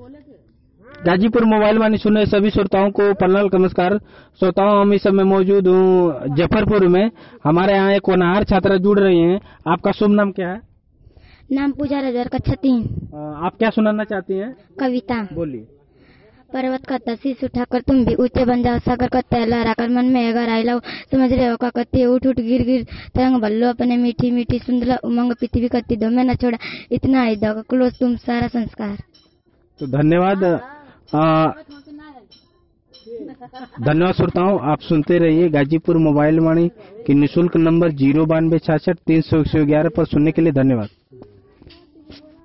Ghazipur mobile वाणी सुनने सभी श्रोताओं को प्रणाम नमस्कार। श्रोताओं, हम इस समय मौजूद हूँ जफरपुर में। हमारे यहाँ एक होनहार छात्रा जुड़ रही हैं। आपका शुभ नाम क्या है? नाम पूजा रजर कक्षा 3। आप क्या सुनाना चाहती हैं? कविता। बोलिए। पर्वत का तशीस उठाकर तुम भी ऊंचे बन जाओ, सागर का तैर लहराकर मन में अगर आई लो, समझ रहे हो का कत्ती उठ उठ गिर गिर तरंग बल्लो अपने मीठी मीठी सुंदर उमंग पृथ्वी कत्ती दो में न छोड़ा, इतना ही दो क्लोज तुम सारा संस्कार। तो धन्यवाद। धन्यवाद श्रोताओं, आप सुनते रहिए गाजीपुर मोबाइल वाणी की निःशुल्क नंबर 9266 300 111 पर सुनने के लिए धन्यवाद।